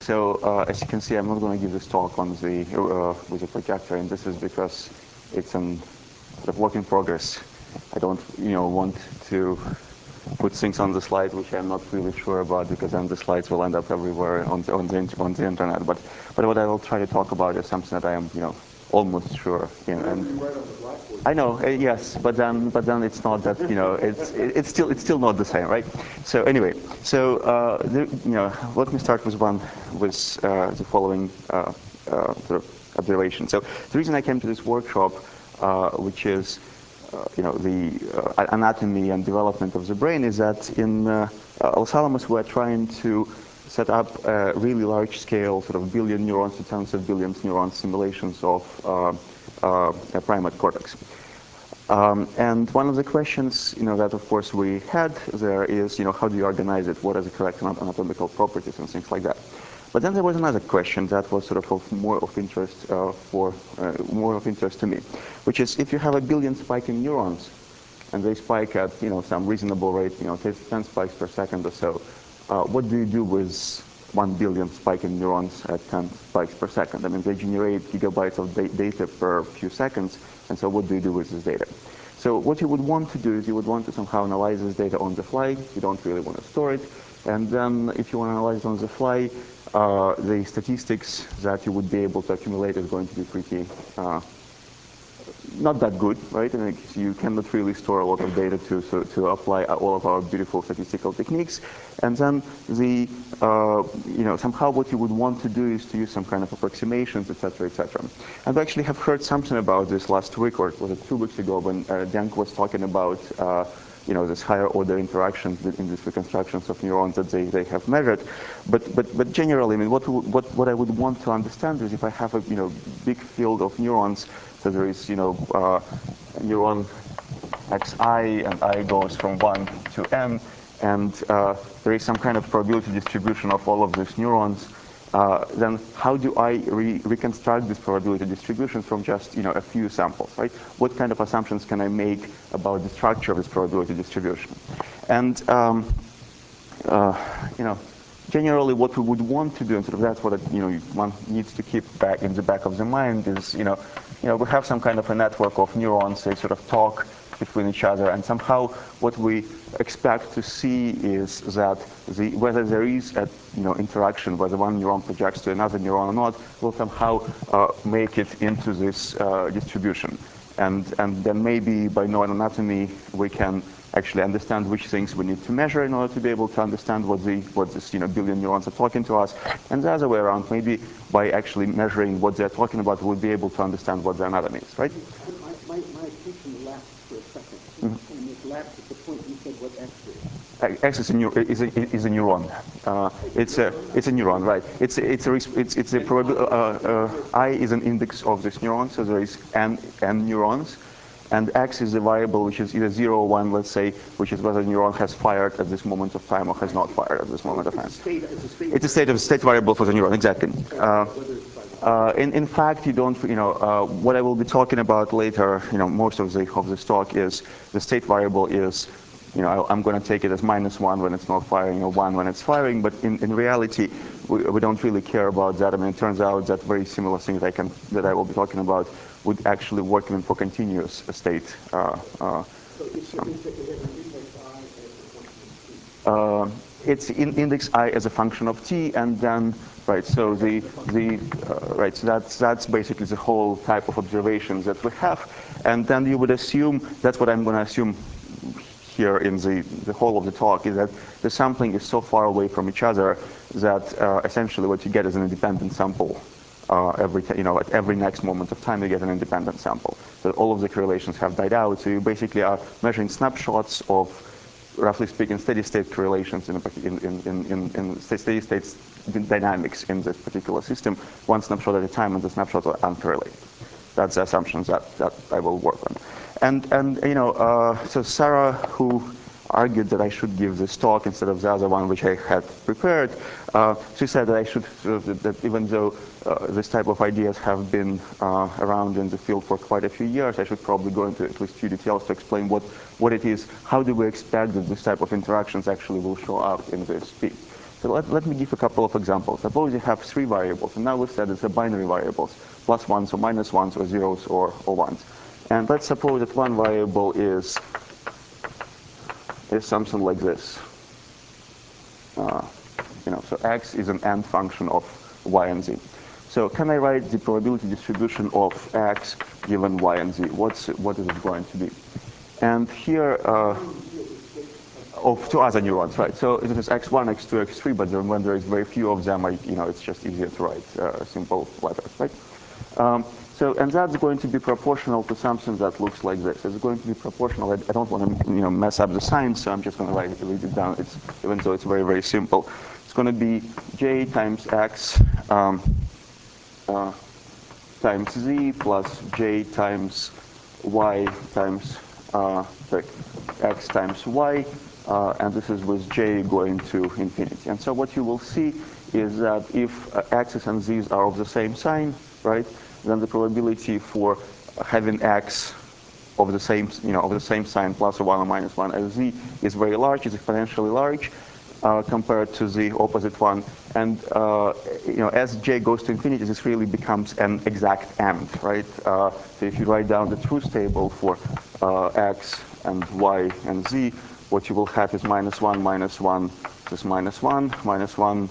So as you can see, I'm not going to give this talk on the with a projector, and this is because it's an sort of work in progress. I don't, want to put things on the slide which I'm not really sure about, because then the slides will end up everywhere on the internet. But what I will try to talk about is something that I am, almost sure in. And I know, yes, but then it's not that, it's still not the same, right? So anyway, let me start with the following sort of observation. So the reason I came to this workshop, which is the anatomy and development of the brain, is that in Los Alamos we're trying to set up a really large-scale, sort of billion neurons to tens of billions neurons simulations of a primate cortex. And one of the questions, that of course we had there is, how do you organize it? What are the correct anatomical properties and things like that? But then there was another question that was sort of more of interest to me, which is if you have a billion spiking neurons and they spike at some reasonable rate, 10 spikes per second or so, what do you do with 1 billion spiking neurons at 10 spikes per second? I mean, they generate gigabytes of data per few seconds, and so what do you do with this data? So what you would want to do is you would want to somehow analyze this data on the fly. You don't really want to store it. And then if you want to analyze it on the fly, the statistics that you would be able to accumulate is going to be pretty not that good, right? And you cannot really store a lot of data to apply all of our beautiful statistical techniques. And then somehow what you would want to do is to use some kind of approximations, etc., etc. And I actually have heard something about this last week, or was it 2 weeks ago, when Dank was talking about this higher order interactions in these reconstructions of neurons that they have measured. But generally, I mean, what I would want to understand is if I have a big field of neurons. So there is, neuron xi, and I goes from 1 to n, and there is some kind of probability distribution of all of these neurons. Then how do I reconstruct this probability distribution from just, a few samples, right? What kind of assumptions can I make about the structure of this probability distribution? And, generally what we would want to do, and sort of that's what one needs to keep back in the back of the mind is, we have some kind of a network of neurons. They sort of talk between each other, and somehow what we expect to see is that whether there is a interaction, whether one neuron projects to another neuron or not, will somehow make it into this distribution. And then maybe by knowing anatomy, we can actually understand which things we need to measure in order to be able to understand what this billion neurons are talking to us. And the other way around, maybe by actually measuring what they're talking about, we'll be able to understand what the anatomy is, right? My attention lapsed for a second, and it lapsed at the point you said what X is. X is a neuron. It's a neuron, right? It's a probability. I is an index of this neuron, so there is n neurons. And X is a variable which is either 0 or 1, let's say, which is whether the neuron has fired at this moment of time or has not fired at this moment of time. It's a state variable for the neuron, exactly. In fact, you don't, what I will be talking about later, most of this talk is the state variable is, I'm going to take it as -1 when it's not firing or 1 when it's firing, but in reality, we don't really care about that. I mean, it turns out that very similar things that I will be talking about would actually work even for continuous state. It's index I as a function of t, and then right. So so that's basically the whole type of observations that we have, and then you would assume that's what I'm going to assume here in the whole of the talk is that the sampling is so far away from each other that essentially what you get is an independent sample. At every next moment of time, you get an independent sample. So all of the correlations have died out. So you basically are measuring snapshots of, roughly speaking, steady-state correlations in steady-state dynamics in this particular system, one snapshot at a time, and the snapshots are uncorrelated. That's the assumptions that I will work on. And so Sarah, who argued that I should give this talk instead of the other one which I had prepared, she said that I should, that even though this type of ideas have been around in the field for quite a few years, I should probably go into at least a few details to explain what it is, how do we expect that this type of interactions actually will show up in this piece. So let me give a couple of examples. Suppose you have 3 variables, and now let's say it's a binary variables, plus ones or minus ones or zeros or ones. And let's suppose that one variable is something like this. So x is an AND function of y and z. So can I write the probability distribution of x given y and z? What is it going to be? And here, of 2 other neurons, right? So it is x1, x2, x3, but then when there is very few of them, it's just easier to write simple letters, right? And that's going to be proportional to something that looks like this. It's going to be proportional. I don't want to mess up the sign, so I'm just going to read it down. Even though it's very, very simple. It's going to be j times x times z plus j times y times x times y, and this is with j going to infinity. And so what you will see is that if x's and z's are of the same sign, right, then the probability for having x of the same sign plus or 1 or minus 1 as z is very large, is exponentially large compared to the opposite one. And as j goes to infinity, this really becomes an exact AND, right? So if you write down the truth table for x and y and z, what you will have is -1, -1, this -1, -1,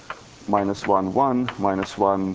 -1, 1, -1,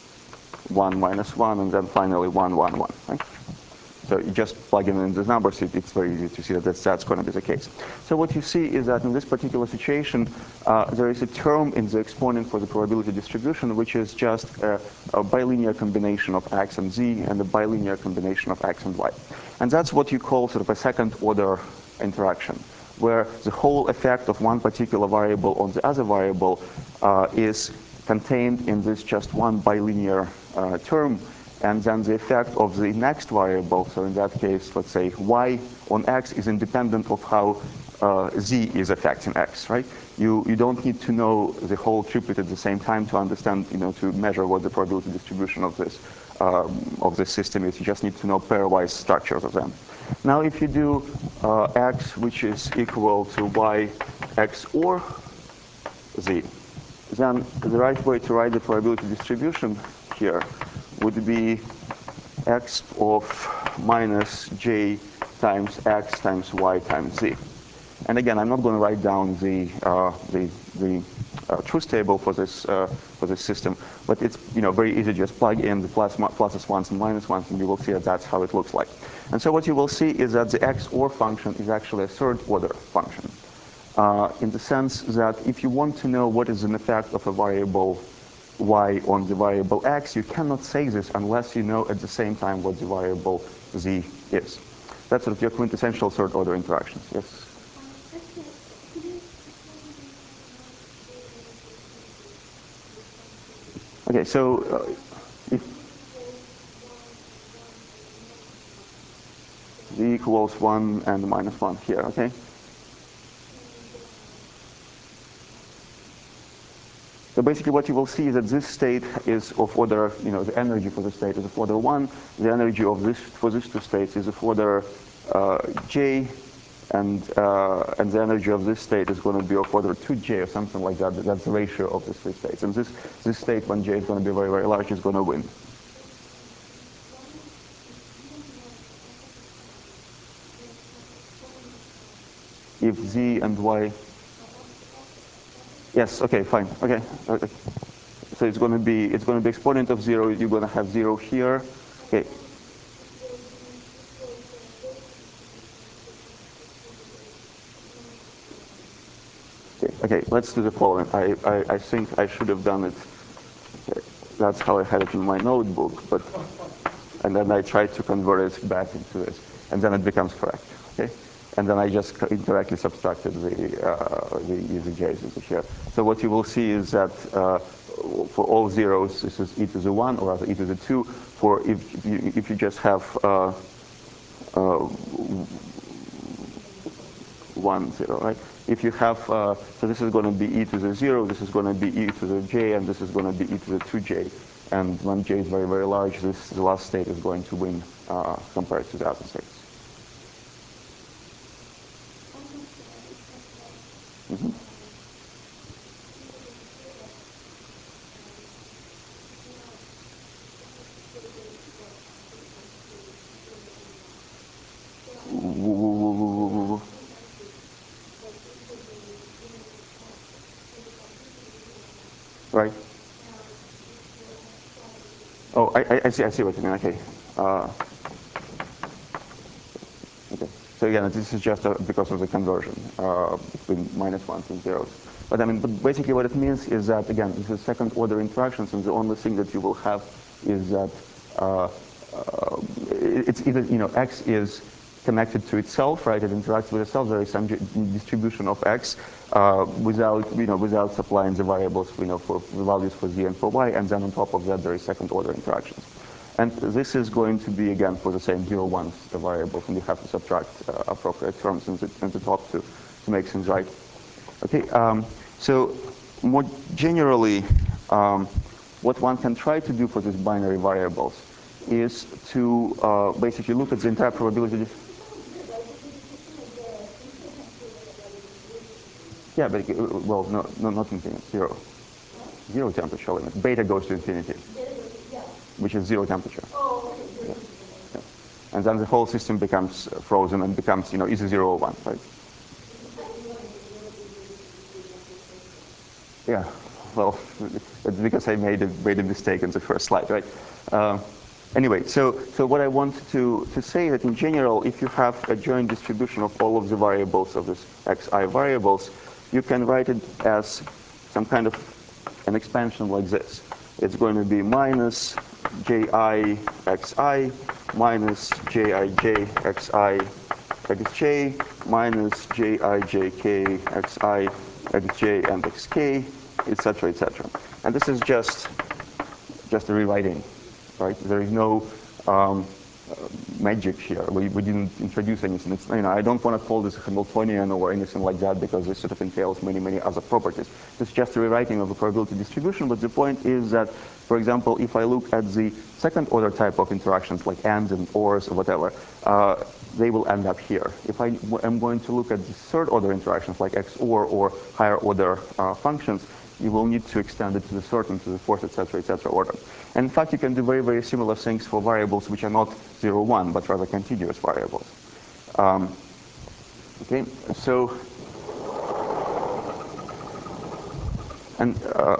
1, -1, and then finally 1, 1, 1. Right? So you just plug in the numbers, it's very easy to see that that's going to be the case. So what you see is that in this particular situation, there is a term in the exponent for the probability distribution, which is just a bilinear combination of x and z and a bilinear combination of x and y. And that's what you call sort of a second order interaction, where the whole effect of one particular variable on the other variable is contained in this just one bilinear term, and then the effect of the next variable, so in that case, let's say y on x is independent of how z is affecting x, right? You don't need to know the whole triplet at the same time to understand, to measure what the probability distribution of this system is. You just need to know pairwise structures of them. Now, if you do x, which is equal to y XOR z, then the right way to write the probability distribution here would be x of minus j times x times y times z. And again, I'm not going to write down the truth table for this system, but it's very easy. Just plug in the pluses, ones, and minus ones, and you will see that that's how it looks like. And so what you will see is that the XOR function is actually a third-order function, in the sense that if you want to know what is an effect of a variable y on the variable x, you cannot say this unless you know at the same time what the variable z is. That's sort of your quintessential third-order interactions. Yes? Okay, so if z equals 1 and minus 1 here, okay? So basically what you will see is that this state is of order, the energy for the state is of order 1. The energy of for these two states is of order j, and the energy of this state is going to be of order 2j or something like that. That's the ratio of the three states. And this state, when j is going to be very, very large, is going to win. If z and y... Yes, okay, fine, okay. So it's going to be exponent of 0. You're going to have 0 here. Okay. Okay, let's do the following. I think I should have done it. Okay. That's how I had it in my notebook, and then I tried to convert it back into this, and then it becomes correct. Okay. And then I just indirectly subtracted the j's here. So what you will see is that for all zeros, this is e to the 1, or rather e to the 2. For if you just have 1, 0, right? If you have, so this is going to be e to the 0, this is going to be e to the j, and this is going to be e to the 2j. And when j is very, very large, the last state is going to win compared to the other states. Mm-hmm. right? Oh, I see what you mean. Okay. Okay. So again, this is just because of the conversion between -1s and zeros. But I mean, but basically what it means is that, again, this is second order interactions, and the only thing that you will have is that it's either, x is connected to itself, right? It interacts with itself. There is some distribution of x without supplying the variables, for the values for z and for y, and then on top of that there is second order interactions. And this is going to be, again, for the same 0, 1s, the variables, and you have to subtract appropriate terms in the top to make things right. Okay, so more generally, what one can try to do for these binary variables is to basically look at the entire probability. Yeah, but, well, no, not infinite, zero. Zero temperature limit. Beta goes to infinity, which is zero temperature. Yeah. Yeah. And then the whole system becomes frozen and becomes, either 0 or 1, right? Yeah, well, it's because I made a mistake in the first slide, right? Anyway, so what I want to say that in general, if you have a joint distribution of all of the variables of this xi variables, you can write it as some kind of an expansion like this. It's going to be minus ji xi minus jij xi xj minus jij xi xj and xk, etc., etc. And this is just a rewriting, right? There is no magic here. We didn't introduce anything. It's, I don't want to call this Hamiltonian or anything like that because this sort of entails many other properties. It's just a rewriting of a probability distribution. But the point is that, for example, if I look at the second order type of interactions like ands and ors or whatever, they will end up here. If I am going to look at the third order interactions like XOR or higher order functions, you will need to extend it to the third and to the fourth, etc. order. And in fact, you can do very similar things for variables which are not 0, 1, but rather continuous variables. Okay, so, and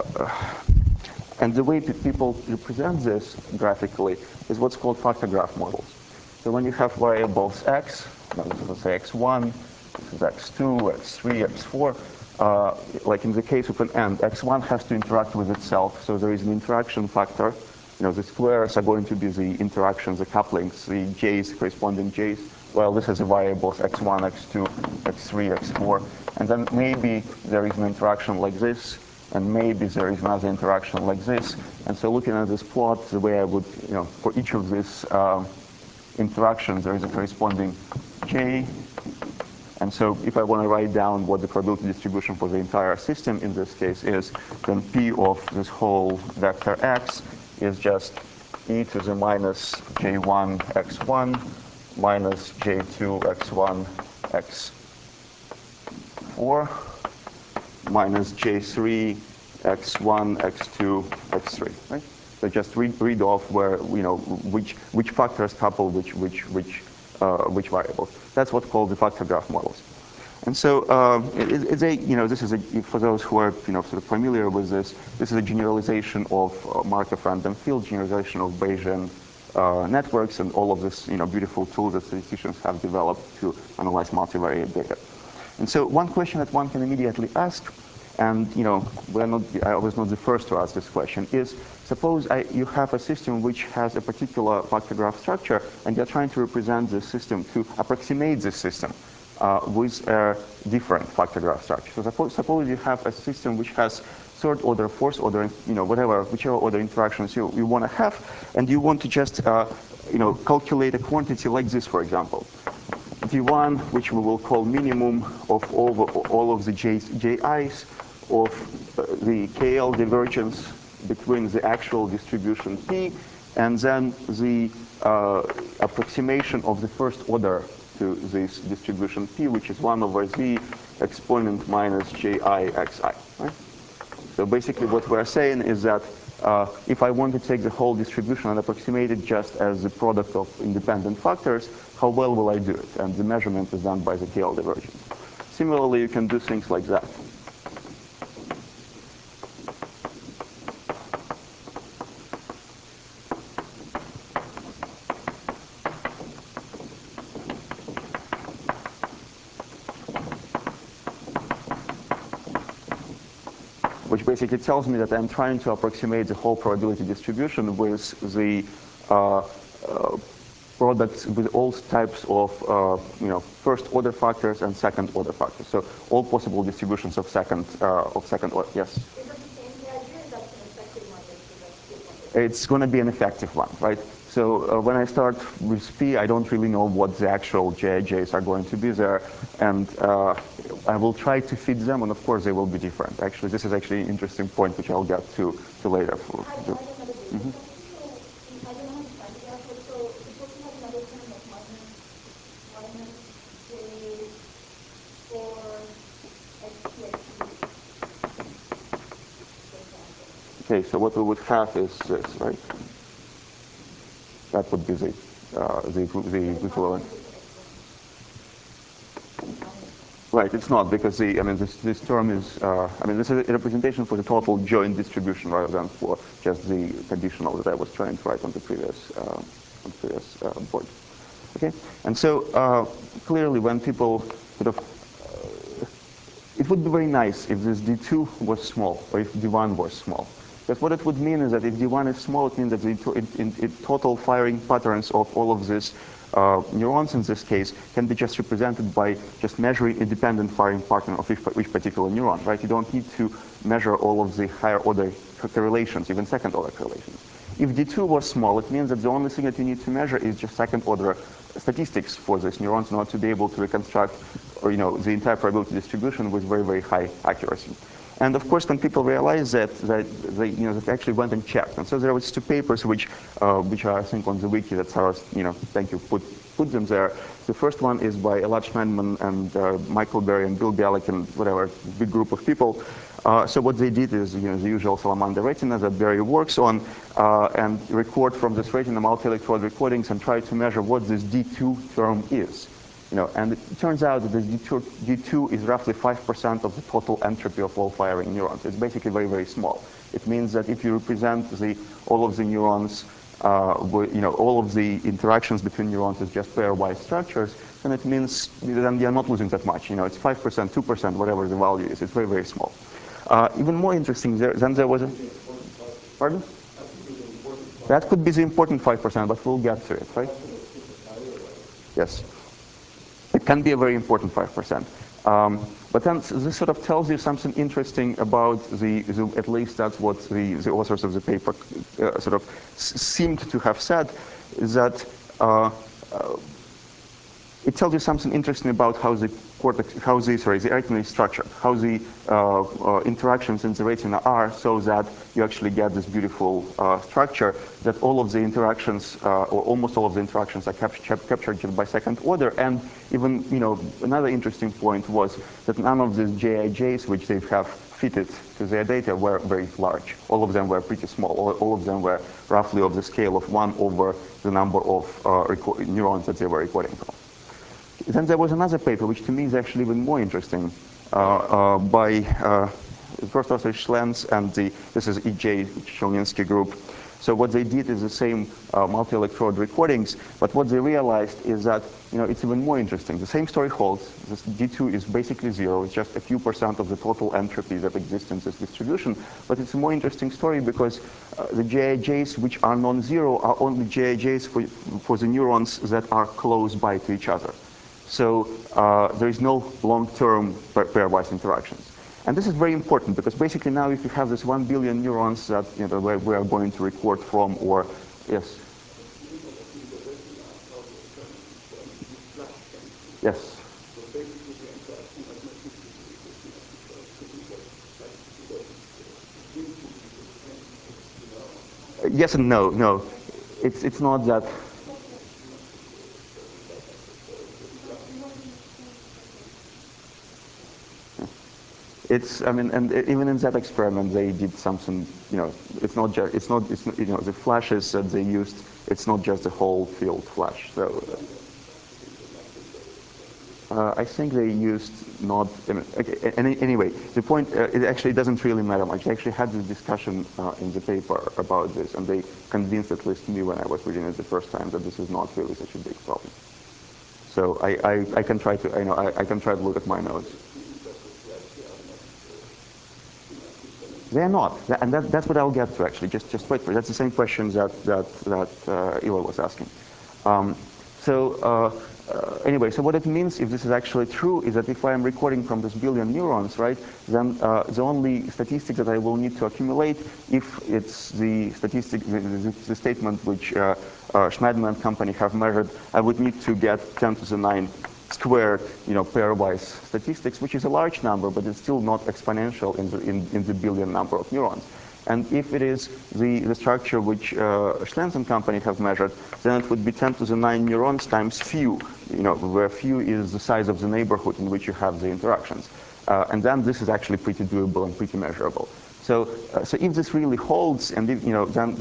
the way people represent this graphically is what's called factor graph models. So when you have variables x, let's say x1, this is x2, x3, x4, like in the case of an AND, x1 has to interact with itself, so there is an interaction factor. The squares are going to be the interactions, the couplings, the j's, corresponding j's. Well, this has a variables x1, x2, x3, x4, and then maybe there is an interaction like this, and maybe there is another interaction like this. And so looking at this plot, the way I would, for each of these interactions, there is a corresponding j. And so if I want to write down what the probability distribution for the entire system in this case is, then P of this whole vector x is just e to the minus j1 x1 minus j2 x1 x4 minus j3 x1 x2 x3, right? So just read off where, which factors couple which variables. That's what's called the factor graph models. And so this is for those who are sort of familiar with this is a generalization of Markov random field, generalization of Bayesian networks, and all of this beautiful tools that statisticians have developed to analyze multivariate data. And so one question that one can immediately ask, and I was not the first to ask this question, is suppose you have a system which has a particular factor graph structure, and you're trying to represent this system to approximate this system with a different factor graph structure. So suppose you have a system which has third order, fourth order, whichever order interactions you want to have, and you want to just calculate a quantity like this, for example. D1, which we will call minimum of all of the ji's of the KL divergence between the actual distribution P and then the approximation of the first order to this distribution P, which is 1 over z exponent minus ji xi. Right? So basically what we're saying is that if I want to take the whole distribution and approximate it just as the product of independent factors, how well will I do it? And the measurement is done by the KL divergence. Similarly, you can do things like that. basically tells me that I'm trying to approximate the whole probability distribution with the products with all types of first order factors and second order factors. So all possible distributions of second order. Yes. Is it the same? The idea is that's an effective one, It's going to be an effective one, right? So when I start with P, I don't really know what the actual JIJs are going to be there, and I will try to fit them, and of course they will be different. Actually, this is actually an interesting point which I'll get to later. Okay, so what we would have is this, right? That would be the equivalent. Right, it's not because this term is this is a representation for the total joint distribution rather than for just the conditional that I was trying to write on the previous board. Okay, and so clearly when people sort of it would be very nice if this D2 was small or if D1 was small. Because what it would mean is that if D1 is small, it means that the total firing patterns of all of these neurons in this case can be just represented by just measuring independent firing pattern of each particular neuron, right? You don't need to measure all of the higher order correlations, even second order correlations. If D2 was small, it means that the only thing that you need to measure is just second order statistics for these neurons in order to be able to reconstruct the entire probability distribution with very, very high accuracy. And of course, when people realize that they actually went and checked, and so there was two papers which are I think on the wiki that Sarah, thank you, put them there. The first one is by Elad Schneidman and Michael Berry and Bill Bialik and whatever big group of people. So what they did is the usual salamander retina that Berry works on, and record from this retina multi-electrode recordings and try to measure what this D2 term is. And it turns out that this D2 is roughly 5% of the total entropy of all firing neurons. It's basically very, very small. It means that if you represent all of the neurons, all of the interactions between neurons as just pairwise structures, then it means then you're not losing that much. It's 5%, 2%, whatever the value is. It's very, very small. Even more interesting, then there was a... Pardon? That could be the important 5%, but we'll get to it, right? Yes. It can be a very important 5%. But then this sort of tells you something interesting about at least that's what the authors of the paper sort of seemed to have said, is that it tells you something interesting about how the cortex, the retina is structured, how the interactions in the retina are, so that you actually get this beautiful structure that all of the interactions, or almost all of the interactions, are captured by second order. And even, another interesting point was that none of these JIJs, which they have fitted to their data, were very large. All of them were pretty small. All of them were roughly of the scale of 1 over the number of neurons that they were recording from. Then there was another paper, which to me is actually even more interesting, by the first author Schlenz and this is E.J. Chelninsky group. So what they did is the same multi-electrode recordings, but what they realized is that it's even more interesting. The same story holds. This D2 is basically zero. It's just a few % of the total entropy that exists in this distribution. But it's a more interesting story because the JIJs which are non-zero are only JIJs for the neurons that are close by to each other. So there is no long-term pairwise interactions. And this is very important because basically now if you have this 1 billion neurons that we are going to record from, or yes. Yes. Yes and no. No, it's not that. And even in that experiment, they did something. It's not the flashes that they used. It's not just the whole field flash. So I think they used not. Okay, anyway, the point it actually doesn't really matter much. They actually had this discussion in the paper about this, and they convinced at least me when I was reading it the first time that this is not really such a big problem. So I can try to I can try to look at my notes. They're not, and that's what I'll get to actually. Just wait for it. That's the same question that Ila was asking. Um, anyway, so what it means, if this is actually true, is that if I am recording from this billion neurons, right, then the only statistic that I will need to accumulate, if it's the statistic, the statement which Schneidman and company have measured, I would need to get 10 to the 9 squared, pairwise statistics, which is a large number, but it's still not exponential in the billion number of neurons. And if it is the structure which Schlenz and company have measured, then it would be 10 to the 9 neurons times few, where few is the size of the neighborhood in which you have the interactions. And then this is actually pretty doable and pretty measurable. So if this really holds, and if,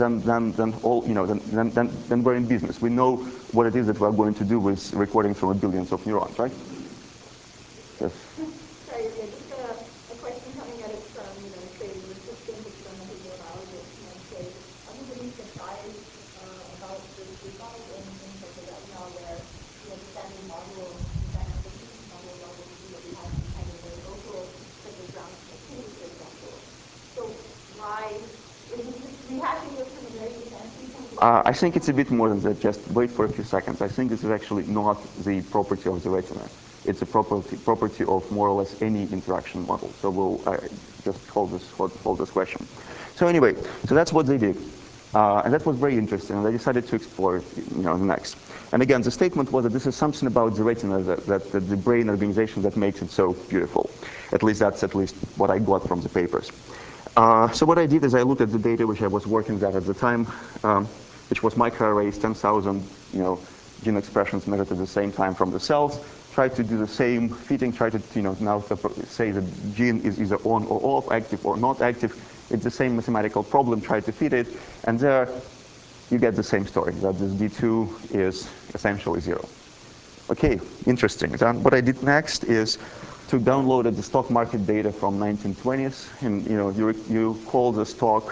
then we're in business. We know what it is that we're going to do with recording from billions of neurons, right? Yes. Sorry, just a question coming at it from, say, the systems experimental neurobiologist might say, I'm a little surprised about this result in terms of that now where, the standard model, the dynamic model allows us to see that we have these kind of very local, such as ground activity, for example. So why is this just rehashing those kind of very fancy things? I think it's a bit more than that. Just wait for a few seconds. I think this is actually not the property of the retina. It's a property of more or less any interaction model. So we'll just hold this question. So anyway, so that's what they did. And that was very interesting. And they decided to explore it, next. And again, the statement was that this is something about the retina, that the brain organization that makes it so beautiful. At least that's what I got from the papers. So what I did is I looked at the data which I was working at the time, which was microarrays, 10,000, gene expressions measured at the same time from the cells. Tried to do the same fitting. Tried to, now say the gene is either on or off, active or not active. It's the same mathematical problem. Try to fit it, and there you get the same story, that this D2 is essentially 0. Okay, interesting. Then what I did next is to download the stock market data from 1920s, and you call the stock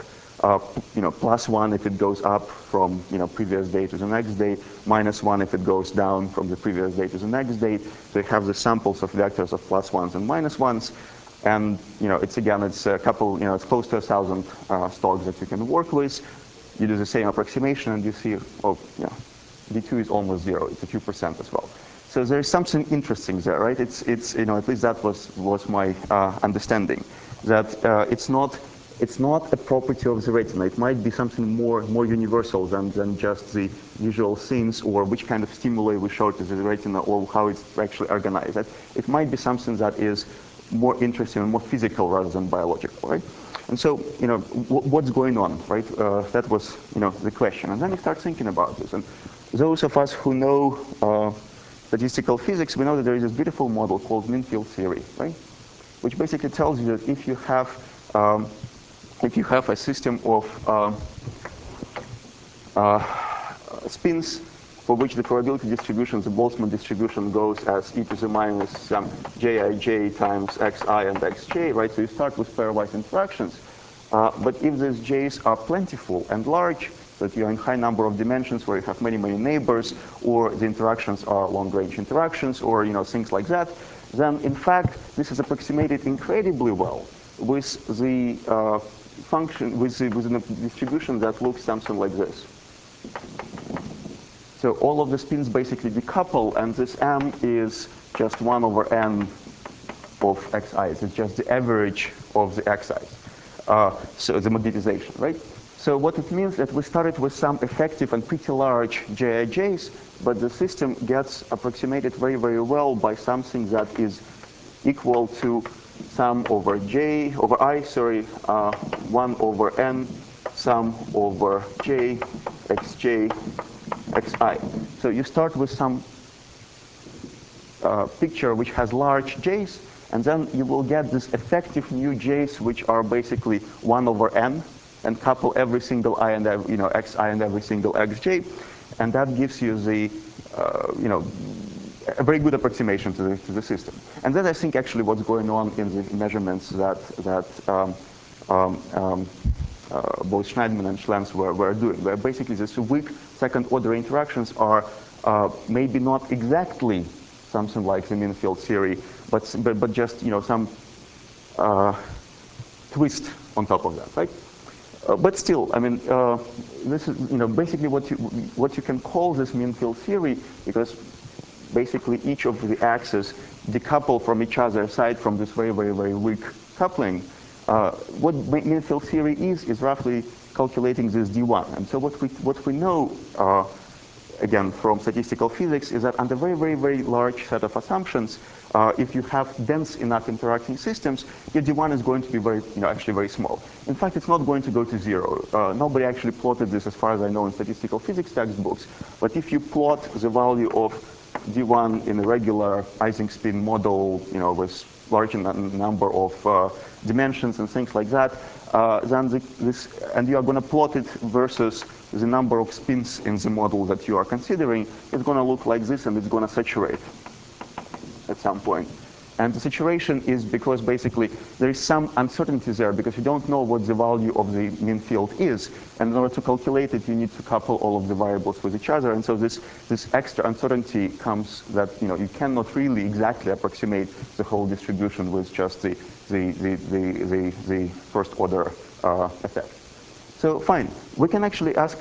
+1 if it goes up from previous day to the next day, -1 if it goes down from the previous day to the next day. So you have the samples of vectors of +1s and -1s, and it's a couple, it's close to 1,000 stocks that you can work with. You do the same approximation, and you see, D2 is almost 0. It's a 2% as well. So there is something interesting there, right? It's at least that was my understanding, that it's not a property of the retina. It might be something more universal than just the visual scenes or which kind of stimuli we show to the retina or how it's actually organized. It might be something that is more interesting and more physical rather than biological, right? And so, what's going on, right? That was, the question. And then you start thinking about this. And those of us who know statistical physics, we know that there is this beautiful model called mean field theory, right? Which basically tells you that if you have a system of spins for which the probability distribution, the Boltzmann distribution, goes as e to the minus some jij times xi and xj, right? So you start with pairwise interactions. But if these j's are plentiful and large, that you're in high number of dimensions where you have many neighbors, or the interactions are long-range interactions, or things like that, then in fact this is approximated incredibly well with the function, with a distribution that looks something like this. So all of the spins basically decouple, and this m is just 1 over n of xi's. It's just the average of the xi's. So the magnetization, right? So what it means that we started with some effective and pretty large jij's, but the system gets approximated very, very well by something that is equal to sum over i, 1 over n, sum over j, xj, xi. So you start with some picture which has large j's, and then you will get this effective new j's, which are basically 1 over n, and couple every single I and xi and every single xj, and that gives you the a very good approximation to the system. And that I think actually what's going on in the measurements that both Schneidman and Schlenz were doing, where basically these weak second-order interactions are maybe not exactly something like the mean field theory, but just some twist on top of that, right? But still, I mean, this is basically what you can call this mean field theory, because basically each of the axes decouple from each other aside from this very, very, very weak coupling. What mean field theory is roughly calculating this D1. And so what we know, again, from statistical physics is that under very, very, very large set of assumptions, if you have dense enough interacting systems, your D1 is going to be actually very small. In fact, it's not going to go to 0. Nobody actually plotted this, as far as I know, in statistical physics textbooks. But if you plot the value of D1 in a regular Ising-Spin model, with large number of dimensions and things like that, then and you are going to plot it versus the number of spins in the model that you are considering, it's going to look like this, and it's going to saturate at some point. And the saturation is because basically there is some uncertainty there, because you don't know what the value of the mean field is. And in order to calculate it, you need to couple all of the variables with each other. And so this extra uncertainty comes that you cannot really exactly approximate the whole distribution with just the first order effect. So fine, we can actually ask.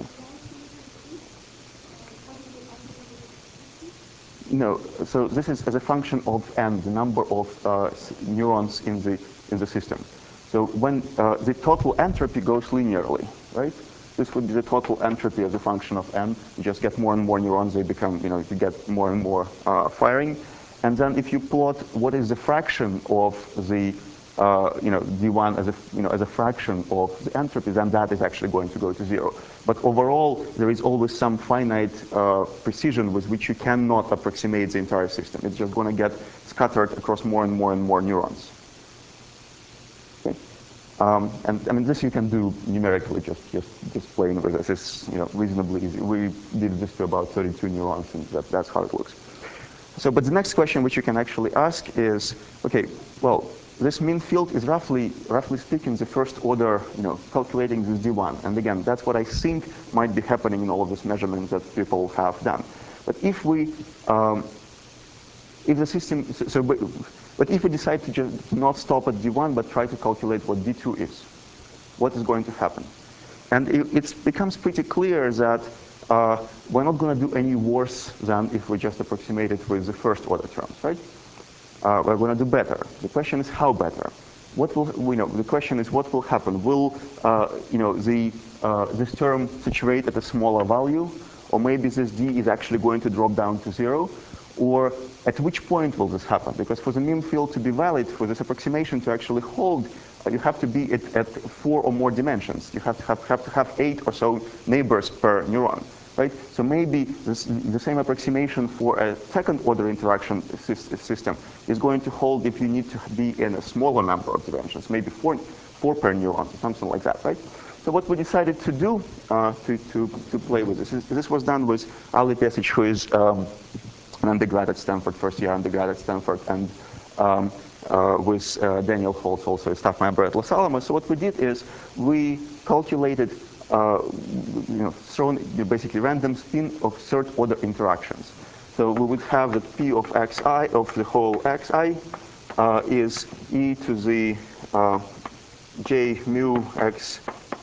No, so this is as a function of n, the number of neurons in the system. So when the total entropy goes linearly, right? This would be the total entropy as a function of n. You just get more and more neurons; they become, you get more and more firing. And then if you plot what is the fraction of the D1 as a fraction of the entropy, then that is actually going to go to 0. But overall, there is always some finite precision with which you cannot approximate the entire system. It's just going to get scattered across more and more and more neurons. Okay. And I mean, this you can do numerically, just playing with this. It's reasonably easy. We did this to about 32 neurons, and that's how it looks. So, but the next question which you can actually ask is, okay, well, this mean field is roughly speaking the first order, calculating this D1. And again, that's what I think might be happening in all of these measurements that people have done. But if we, if the system, but if we decide to just not stop at D1 but try to calculate what D2 is, what is going to happen? And it becomes pretty clear that we're not going to do any worse than if we just approximate it with the first order terms, right? We're going to do better. The question is how better. What will the question is what will happen? Will this term saturate at a smaller value, or maybe this D is actually going to drop down to 0, or at which point will this happen? Because for the mean field to be valid, for this approximation to actually hold, you have to be at 4 or more dimensions. You have to have 8 or so neighbors per neuron. Right? So maybe the same approximation for a second-order interaction system is going to hold if you need to be in a smaller number of dimensions, maybe 4 per neuron, something like that, right? So what we decided to do to play with this was done with Ali Pesic, who is an undergrad at Stanford, first-year undergrad at Stanford, and with Daniel Holtz, also a staff member at Los Alamos. So what we did is we calculated thrown basically random spin of third-order interactions. So we would have that P of xi of the whole xi is e to the j mu x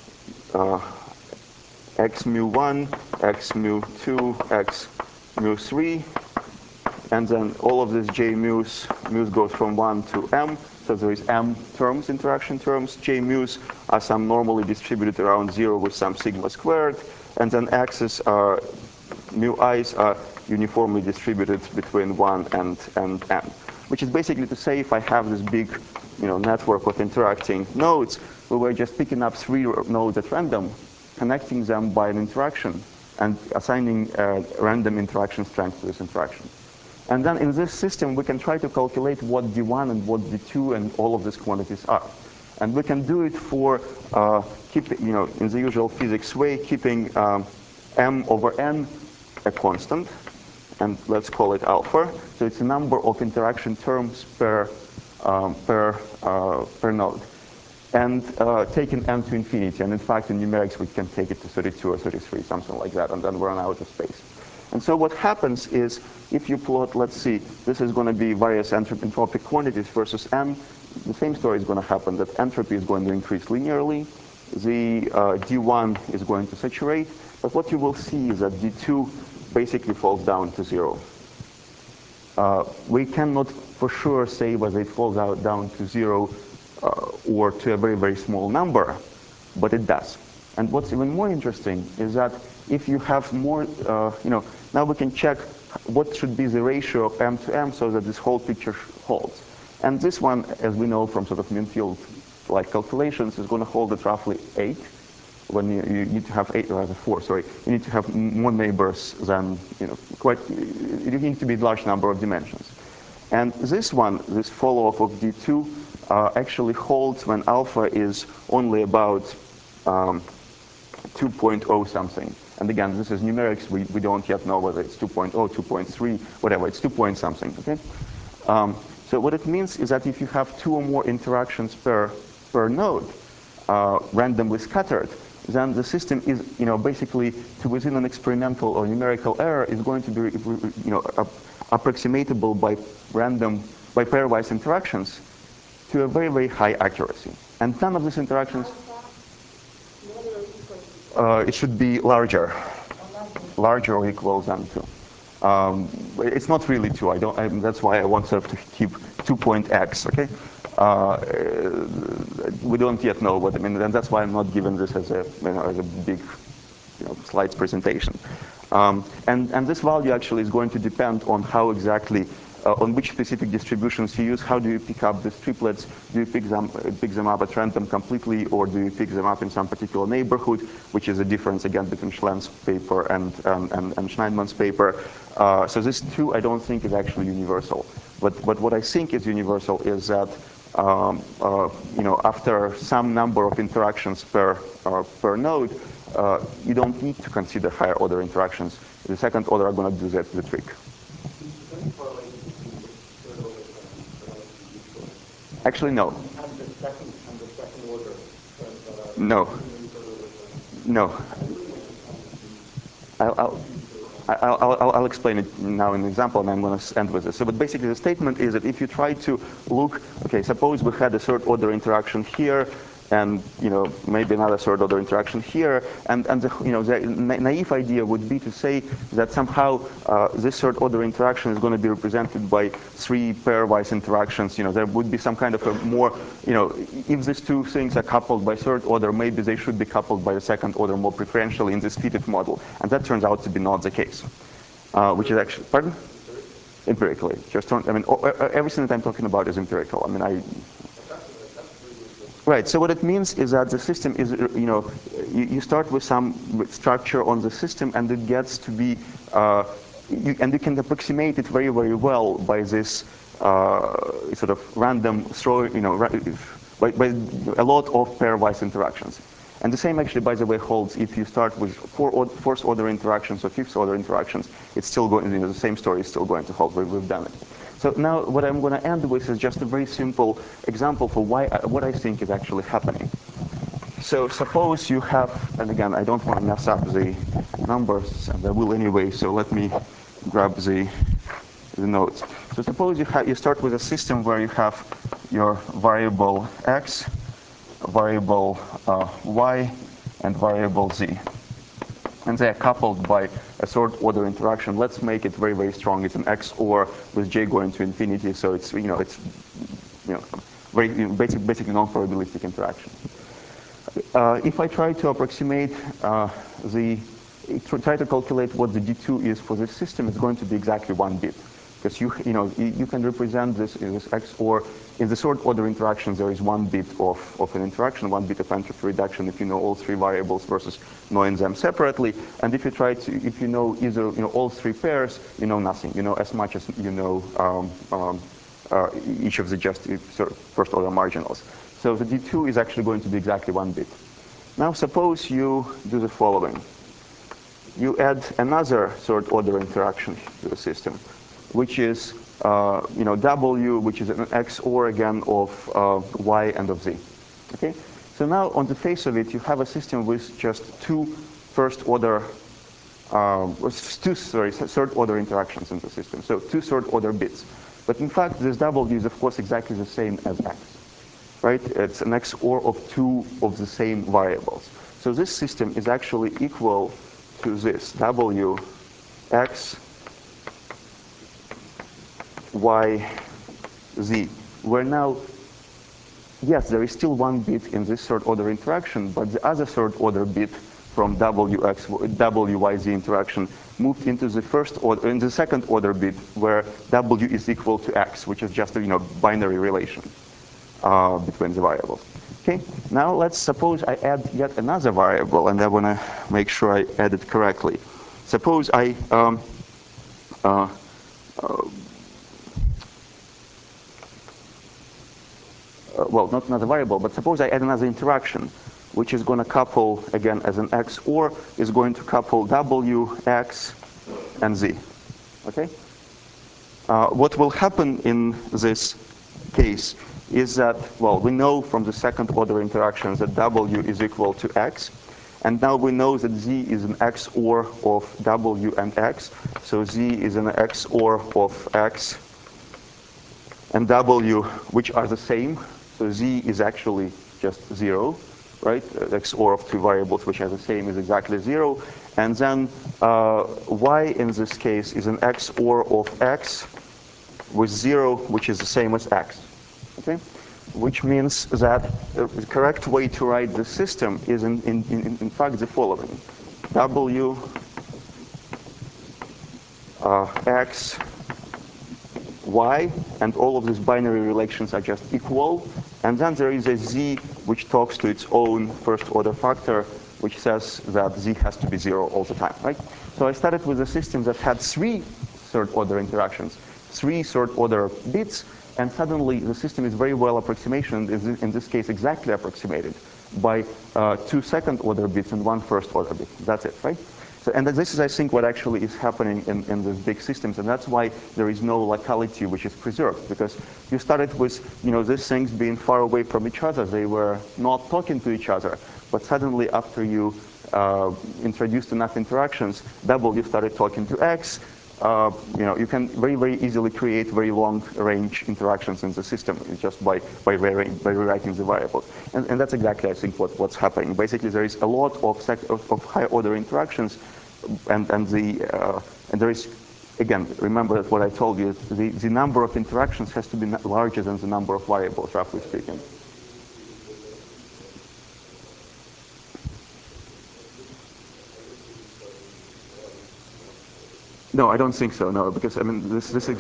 x mu 1, x mu 2, x mu 3, and then all of these j mu's goes from 1 to m. So there is m terms, interaction terms. J mu's are some normally distributed around 0 with some sigma squared. And then x's are, mu i's are uniformly distributed between 1 and m. Which is basically to say if I have this big network of interacting nodes, we were just picking up 3 nodes at random, connecting them by an interaction, and assigning random interaction strength to this interaction. And then in this system, we can try to calculate what D1 and what D2 and all of these quantities are. And we can do it for in the usual physics way, keeping m over n a constant, and let's call it alpha. So it's a number of interaction terms per node, and taking m to infinity. And in fact, in numerics, we can take it to 32 or 33, something like that, and then run out of space. And so what happens is, if you plot, let's see, this is going to be various entropic quantities versus m. the same story is going to happen, that entropy is going to increase linearly, the D1 is going to saturate, but what you will see is that D2 basically falls down to 0. We cannot for sure say whether it falls down to 0 or to a very, very small number, but it does. And what's even more interesting is that if you have more, now we can check what should be the ratio of M to M so that this whole picture holds. And this one, as we know from sort of mean field-like calculations, is going to hold at roughly 8. When you need to have 8, or rather 4, sorry, you need to have more neighbors than, you need to be a large number of dimensions. And this one, this follow-up of D2, actually holds when alpha is only about 2.0 something. And again, this is numerics. We don't yet know whether it's 2.0, 2.3, whatever. It's 2 point something, okay? So what it means is that if you have 2 or more interactions per node, randomly scattered, then the system is, basically to within an experimental or numerical error is going to be, approximatable by pairwise interactions to a very, very high accuracy. And none of these interactions, it should be larger or equal than 2. It's not really 2. That's why I want sort of to keep 2.x. Okay. We don't yet know what I mean, and that's why I'm not giving this as a big, slides presentation. And this value actually is going to depend on how exactly, on which specific distributions you use. How do you pick up these triplets? Do you pick them up at random completely, or do you pick them up in some particular neighborhood, which is a difference again between Schlenz's paper and Schneidmann's paper. So this too, I don't think is actually universal. But what I think is universal is that after some number of interactions per node, you don't need to consider higher order interactions. The second order are going to do the trick. Actually, no. No. No. I'll explain it now in an example, and I'm going to end with this. So, but basically, the statement is that if you try to look, okay, suppose we had a third order interaction here, and maybe another third order interaction here, and the naive idea would be to say that somehow this third order interaction is going to be represented by 3 pairwise interactions. There would be some kind of a more, if these 2 things are coupled by third order, maybe they should be coupled by the second order more preferentially in this fitted model, and that turns out to be not the case, which is actually, pardon? Empirically. Everything that I'm talking about is empirical. Right, so what it means is that the system is, you start with some structure on the system, and it gets to be, and you can approximate it very, very well by this sort of random throw, by a lot of pairwise interactions. And the same actually, by the way, holds if you start with fourth order interactions or fifth order interactions. It's still going, the same story is still going to hold. We've done it. So now what I'm going to end with is just a very simple example for what I think is actually happening. So suppose you have, and again, I don't want to mess up the numbers, and I will anyway, so let me grab the notes. So suppose you start with a system where you have your variable x, variable y, and variable z. And they are coupled by a third order interaction. Let's make it very, very strong. It's an XOR with j going to infinity, so it's very basically non-probabilistic interaction. If I try to approximate try to calculate what the D2 is for this system, it's going to be exactly 1 bit. Because you can represent this XOR. In the third order interaction, there is 1 bit of an interaction, 1 bit of entropy reduction if you know all 3 variables versus knowing them separately. And if you know either all 3 pairs, you know nothing. You know as much as you know each of the just first order marginals. So the D2 is actually going to be exactly 1 bit. Now suppose you do the following. You add another third order interaction to the system, which is W, which is an XOR again of Y and of Z. Okay. So now on the face of it, you have a system with just 2 third order interactions in the system. So 2 third order bits. But in fact, this W is of course exactly the same as X. right? It's an XOR of two of the same variables. So this system is actually equal to this W X Y Z, where now, yes, there is still one bit in this third order interaction, but the other third order bit from WYZ interaction moved into the in the second order bit where W is equal to X, which is just a binary relation between the variables. Okay, now let's suppose I add yet another variable, and I want to make sure I add it correctly. Suppose I well, not another variable, but suppose I add another interaction, which is going to couple, again, as an XOR, is going to couple W, X, and Z. Okay? What will happen in this case is that, well, we know from the second order interactions that W is equal to X, and now we know that Z is an XOR of W and X, so Z is an XOR of X and W, which are the same. So Z is actually just 0, right? XOR of two variables which are the same is exactly 0. And then Y in this case is an XOR of X with 0, which is the same as X. Okay? Which means that the correct way to write the system is in fact the following. W X Y, and all of these binary relations are just equal. And then there is a Z which talks to its own first order factor, which says that Z has to be 0 all the time, right? So I started with a system that had 3 third order interactions, 3 third order bits, and suddenly the system is very well approximation, in this case exactly approximated by 2 second order bits and 1 first order bit. That's it, right? So, and this is, I think, what actually is happening in these big systems, and that's why there is no locality which is preserved, because you started with, these things being far away from each other. They were not talking to each other, but suddenly after you introduced enough interactions, W started talking to X. You can very, very easily create very long-range interactions in the system just by rewriting the variables. And that's exactly, I think, what's happening. Basically, there is a lot of high-order interactions, and there is, again, remember that what I told you, the number of interactions has to be larger than the number of variables, roughly speaking. No, I don't think so. No, because I mean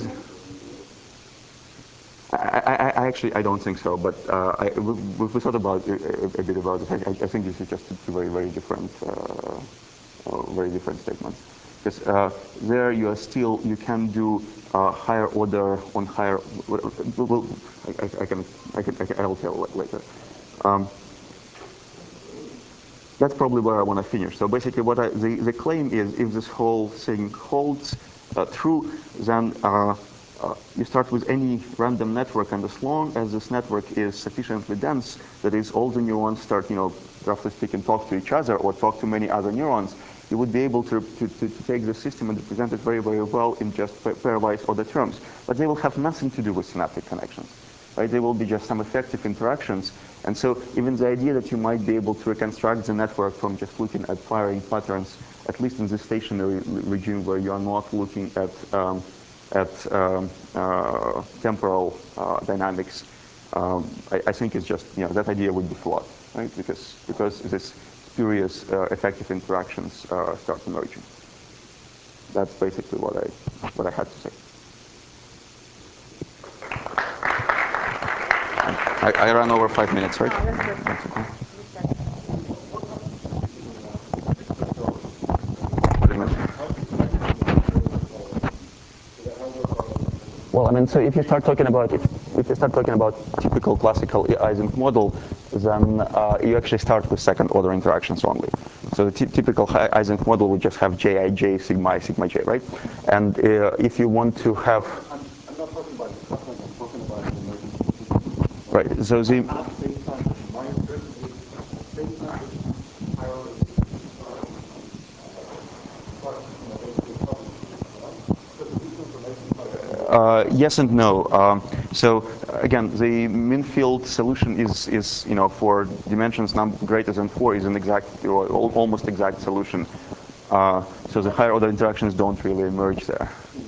I don't think so. But we thought about a bit about it. I think this is just two very different statements. Because there you can do higher order on higher. Well, I'll tell later. That's probably where I want to finish. So basically, the claim is, if this whole thing holds true, then you start with any random network, and as long as this network is sufficiently dense, that is, all the neurons start, roughly speaking, talk to each other or talk to many other neurons, you would be able to take the system and represent it very, very well in just pairwise order terms. But they will have nothing to do with synaptic connections. Right? They will be just some effective interactions. And so even the idea that you might be able to reconstruct the network from just looking at firing patterns, at least in the stationary regime where you are not looking at temporal dynamics, I think it's just, that idea would be flawed, right? Because this spurious effective interactions start emerging. That's basically what I had to say. I ran over 5 minutes, right? Oh, that's good. Well, I mean, so if you start talking about typical classical Ising model, then you actually start with second order interactions only. So the typical Ising model would just have Ji, sigma I, sigma j, right? And if you want to have, I'm not talking about the coupling, I'm talking about the emergence. right? So the My impression is space-time hierarchy Yes and no. So again, the mean field solution is for dimensions greater than 4 is an exact or almost exact solution. So the higher order interactions don't really emerge there.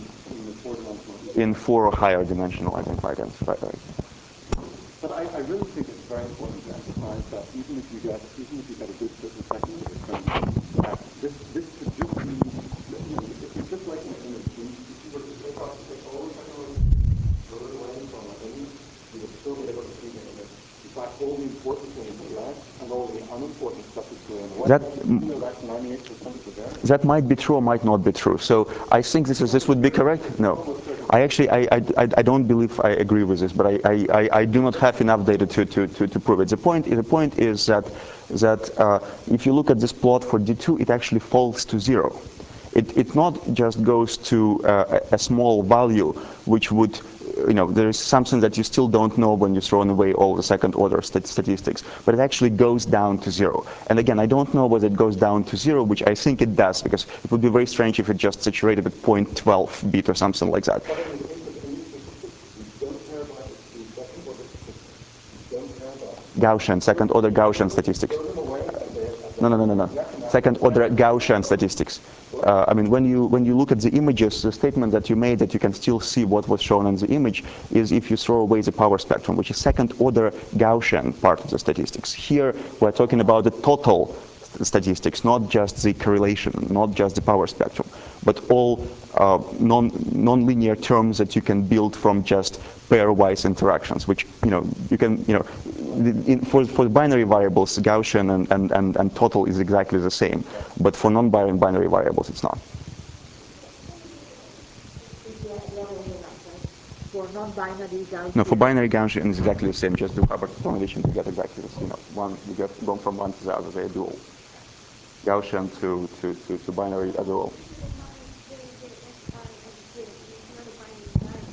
In 4 or higher dimensional identifiers. Right. But I really think it's very important to emphasize that even if you get a good split second system, that this could just be, it's just like an image. If you were to take all the technology, throw it away from an image, you would still be able to see the image. In fact, all the important things are left, and all the unimportant stuff is going away. That's 98% of the variance. That might be true or might not be true. So I think this would be correct. No. I don't believe I agree with this, but I do not have enough data to prove it. The point is that if you look at this plot for D2, it actually falls to 0. It not just goes to a small value, which would, there is something that you still don't know when you throw away all the second order statistics, but it actually goes down to 0. And again, I don't know whether it goes down to 0, which I think it does, because it would be very strange if it just saturated at 0.12 bit or something like that. Gaussian, second order Gaussian statistics. No. Second order Gaussian statistics. I mean, when you look at the images, the statement that you made that you can still see what was shown on the image is if you throw away the power spectrum, which is second order Gaussian part of the statistics. Here, we're talking about the total statistics, not just the correlation, not just the power spectrum, but all non-linear terms that you can build from just pairwise interactions, which you can for binary variables, Gaussian and total is exactly the same, but for non-binary variables, it's not. For non-binary Gaussian? No, for binary Gaussian, it's exactly the same. Just do Hubbard combination to get exactly this. One you get going from one to the other. They're dual. Gaussian to binary are dual.